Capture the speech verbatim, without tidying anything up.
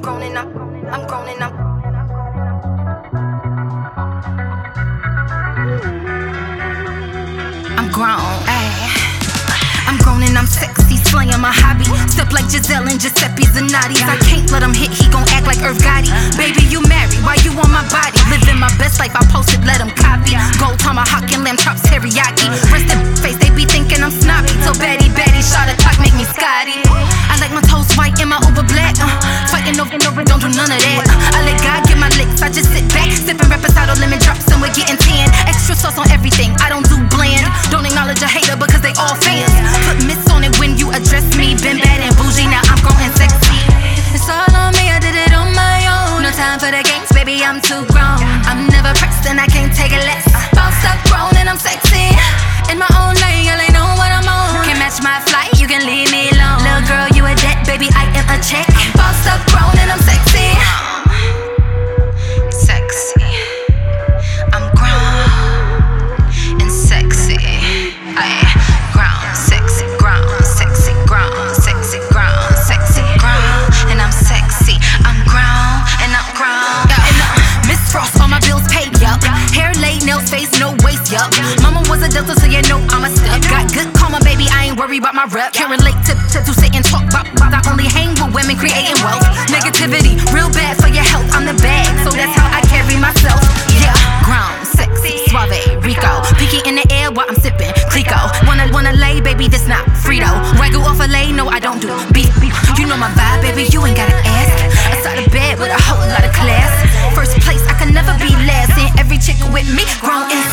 grown and I'm, I'm grown and I'm. I'm grown, ayy. I'm grown and I'm sexy, slaying my hobby. Step like Giselle and Giuseppe Zanotti. I can't let him hit, he gon' act like Irv Gotti. Baby, you married, why you on my body? Living my best life, I posted, let him copy. Gold tomahawk and lamb chops, teriyaki. Rest in face, they be thinking I'm snobby. Till Betty, Betty, shot a clock, make me Scotty. I like my toes white and my Uber black. uh, Fighting over, over, don't do none of that. uh, I let God get my licks, I just sit back. Sipping Reposado lemon drops and we're getting tan. Extra sauce on everything, I don't do bland. Don't acknowledge a hater because they all fans. Put miss on it when you address me. Been bad and bougie, now I'm grown and sexy. It's all on me, I did it on my own. No time for the games, baby, I'm too grown. I'm never pressed and I can't take it less. Boss up, grown and I'm sexy. In my own lane, y'all ain't know what I'm on. Can't match my flight, you can leave me alone. Little girl, you a debt, baby, I am a check. Boss up, grown and I'm sexy. Sexy. I'm grown and sexy. Aye. Grown, sexy, grown, sexy, grown, sexy, grown, sexy, grown, and I'm sexy. I'm grown and I'm grown. Yeah. And uh, Miss Frost, all my bills paid, yup. Hair laid, nails, face, no waist, yup. Mama was a Delta, so you know I'm a step. Got good karma, baby, I ain't worried about my rep. Can't relate to, to, to sit and talk about, about I only hang with women creating wealth. Negativity, real bad for your health. I'm the bag, so that's how I carry myself. Yeah, grown, sexy, suave, Rico. Peeking in the air while I'm sipping Clico. Wanna, wanna lay, baby, this not Frito. Wagyu off a lay, no, I don't do beef. You know my vibe, baby, you ain't gotta ask. I start a bed with a whole lot of class. First place, I can never be last. And every chick with me, grown and